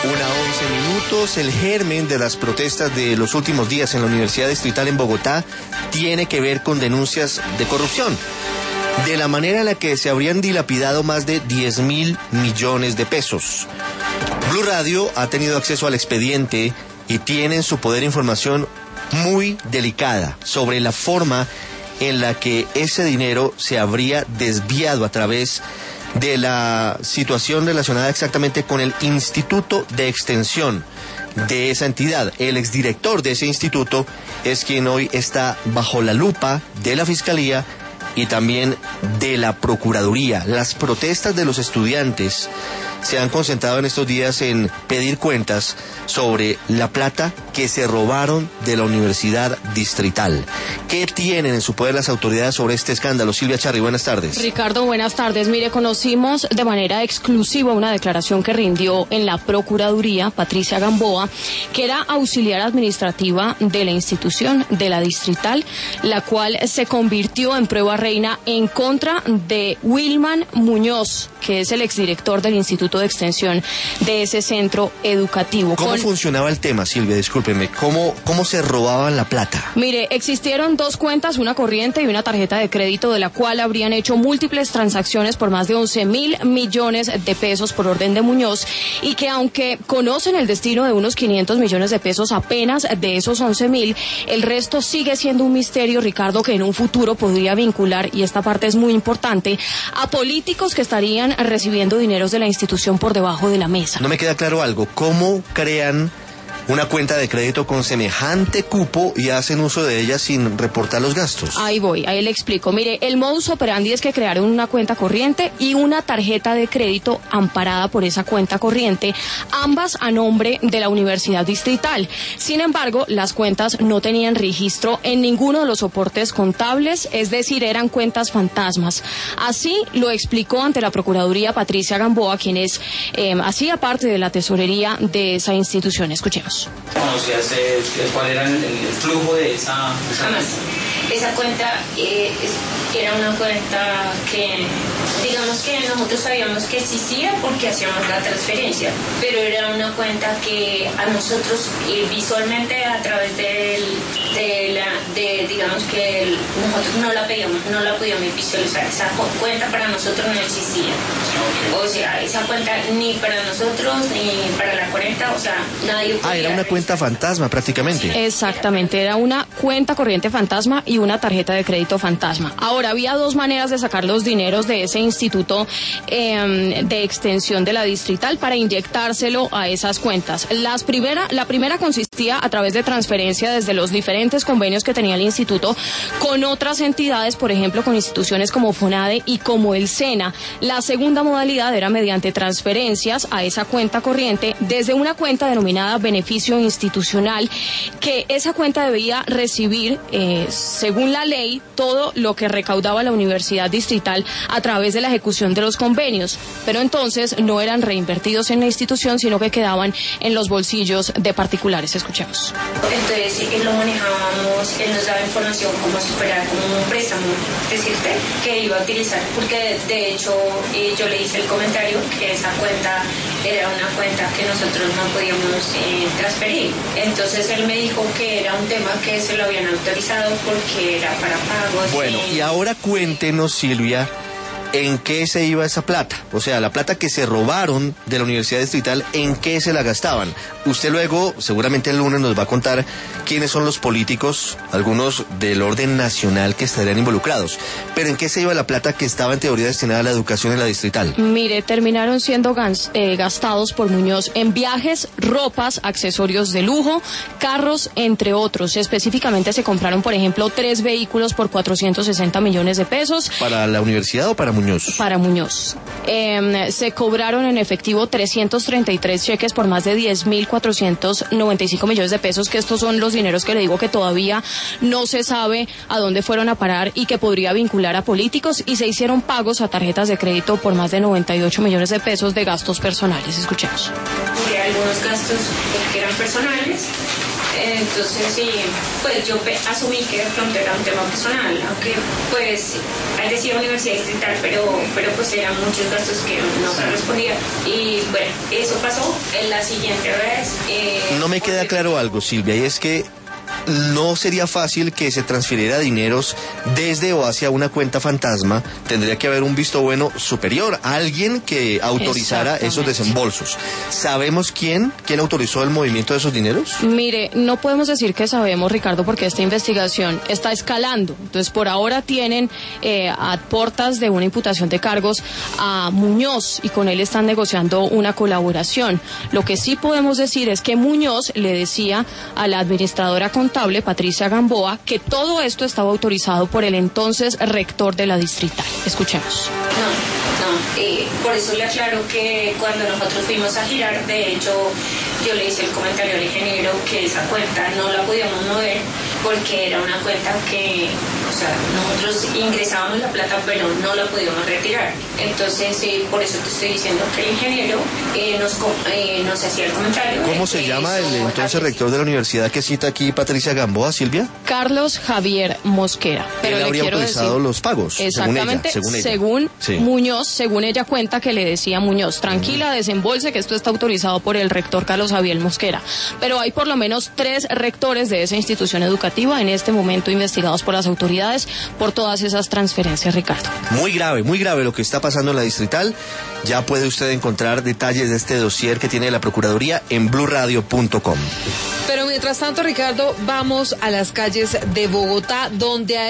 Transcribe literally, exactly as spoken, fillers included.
Una once minutos, el germen de las protestas de los últimos días en la Universidad Distrital en Bogotá tiene que ver con denuncias de corrupción, de la manera en la que se habrían dilapidado más de diez mil millones de pesos. Blue Radio ha tenido acceso al expediente y tiene en su poder información muy delicada sobre la forma en la que ese dinero se habría desviado a través de la situación relacionada exactamente con el Instituto de Extensión de esa entidad. El exdirector de ese instituto es quien hoy está bajo la lupa de la Fiscalía y también de la Procuraduría. Las protestas de los estudiantes se han concentrado en estos días en pedir cuentas sobre la plata que se robaron de la Universidad Distrital. ¿Qué tienen en su poder las autoridades sobre este escándalo? Silvia Charri, buenas tardes. Ricardo, buenas tardes. Mire, conocimos de manera exclusiva una declaración que rindió en la Procuraduría Patricia Gamboa, que era auxiliar administrativa de la institución de la Distrital, la cual se convirtió en prueba reina en contra de Wilman Muñoz, que es el exdirector del Instituto de Extensión de ese centro educativo. ¿Cómo Con... funcionaba el tema, Silvia? Discúlpeme. ¿Cómo, cómo se robaban la plata? Mire, existieron dos cuentas, una corriente y una tarjeta de crédito, de la cual habrían hecho múltiples transacciones por más de once mil millones de pesos por orden de Muñoz, y que aunque conocen el destino de unos quinientos millones de pesos apenas de esos once mil, el resto sigue siendo un misterio, Ricardo, que en un futuro podría vincular, y esta parte es muy importante, a políticos que estarían recibiendo dineros de la institución por debajo de la mesa. No me queda claro algo. ¿Cómo crean una cuenta de crédito con semejante cupo y hacen uso de ella sin reportar los gastos? Ahí voy, ahí le explico. Mire, el modus operandi es que crearon una cuenta corriente y una tarjeta de crédito amparada por esa cuenta corriente, ambas a nombre de la Universidad Distrital. Sin embargo, las cuentas no tenían registro en ninguno de los soportes contables, es decir, eran cuentas fantasmas. Así lo explicó ante la Procuraduría Patricia Gamboa, quien es, eh, hacía parte de la tesorería de esa institución. Escuchemos. ¿Conocías eh, cuál era el, el flujo de esa, esa Jamás. Cuenta? Esa cuenta eh, es, era una cuenta que, digamos que nosotros sabíamos que existía porque hacíamos la transferencia, pero era una cuenta que a nosotros eh, visualmente a través del, de la, de, digamos que el, nosotros no la pedíamos, no la podíamos visualizar. Esa cuenta para nosotros no existía. O sea, esa cuenta ni para nosotros ni para la cuarenta, o sea, nadie podía. Ah, era una cuenta fantasma prácticamente. Exactamente, era una cuenta corriente fantasma y una tarjeta de crédito fantasma. Ahora, había dos maneras de sacar los dineros de ese instituto eh, de extensión de la Distrital para inyectárselo a esas cuentas. Las primera, la primera consistía a través de transferencia desde los diferentes convenios que tenía el instituto con otras entidades, por ejemplo, con instituciones como FONADE y como el SENA. La segunda modalidad era mediante transferencias a esa cuenta corriente desde una cuenta denominada beneficio institucional, que esa cuenta debía recibir, eh, según la ley, todo lo que recaudaba la Universidad Distrital a través de la ejecución de los convenios, pero entonces no eran reinvertidos en la institución, sino que quedaban en los bolsillos de particulares. Escuchemos. Entonces, él lo manejábamos, él nos daba información como si fuera como un préstamo, decirte, que iba a utilizar, porque de hecho eh, yo le hice el comentario que esa cuenta era una cuenta que nosotros no podíamos eh, transferir. Entonces él me dijo que era un tema que se lo habían autorizado porque era para pagos. Bueno, y ahora cuéntenos, Silvia, ¿en qué se iba esa plata? O sea, la plata que se robaron de la Universidad Distrital, ¿en qué se la gastaban? Usted luego, seguramente el lunes, nos va a contar quiénes son los políticos, algunos del orden nacional, que estarían involucrados. Pero ¿en qué se iba la plata que estaba en teoría destinada a la educación en la Distrital? Mire, terminaron siendo gans, eh, gastados por Muñoz en viajes, ropas, accesorios de lujo, carros, entre otros. Específicamente se compraron, por ejemplo, tres vehículos por cuatrocientos sesenta millones de pesos. ¿Para la universidad o para Muñoz? Para Muñoz. Eh, se cobraron en efectivo trescientos treinta y tres cheques por más de diez mil cuatrocientos noventa y cinco millones de pesos, que estos son los dineros que le digo que todavía no se sabe a dónde fueron a parar y que podría vincular a políticos, y se hicieron pagos a tarjetas de crédito por más de noventa y ocho millones de pesos de gastos personales. Escuchemos. Algunos gastos que eran personales, Entonces, sí, pues yo pe- asumí que de pronto era un tema personal, aunque pues él decía universidad distrital, pero, pero pues eran muchos gastos que no correspondían. Y bueno, eso pasó. En la siguiente vez... Eh, No me queda claro algo, Silvia, y es que no sería fácil que se transfiriera dineros desde o hacia una cuenta fantasma. Tendría que haber un visto bueno superior, alguien que autorizara esos desembolsos. ¿Sabemos quién? ¿Quién autorizó el movimiento de esos dineros? Mire, no podemos decir que sabemos, Ricardo, porque esta investigación está escalando. Entonces, por ahora tienen eh, a puertas de una imputación de cargos a Muñoz y con él están negociando una colaboración. Lo que sí podemos decir es que Muñoz le decía a la administradora contable, Patricia Gamboa, que todo esto estaba autorizado por el entonces rector de la distrital. Escuchemos. No, no, eh, por eso le aclaro que cuando nosotros fuimos a girar, de hecho, yo le hice el comentario al ingeniero que esa cuenta no la podíamos mover porque era una cuenta que, o sea, nosotros ingresábamos la plata pero no la podíamos retirar. Entonces, eh, por eso te estoy diciendo que el ingeniero eh, nos, eh, nos hacía el comentario. ¿Cómo se llama el entonces rector de la universidad que cita aquí Patricia Gamboa, Silvia? Carlos Javier Mosquera. Pero Él le habría quiero autorizado decir, los pagos, exactamente, según ella. Según, ella. según Sí. Muñoz, según ella cuenta que le decía Muñoz, tranquila, desembolse, que esto está autorizado por el rector Carlos Javier Mosquera. Pero hay por lo menos tres rectores de esa institución educativa en este momento investigados por las autoridades por todas esas transferencias, Ricardo. Muy grave, muy grave lo que está pasando en la distrital. Ya puede usted encontrar detalles de este dossier que tiene la Procuraduría en blue radio punto com. Pero mientras tanto, Ricardo, vamos a las calles de Bogotá, donde hay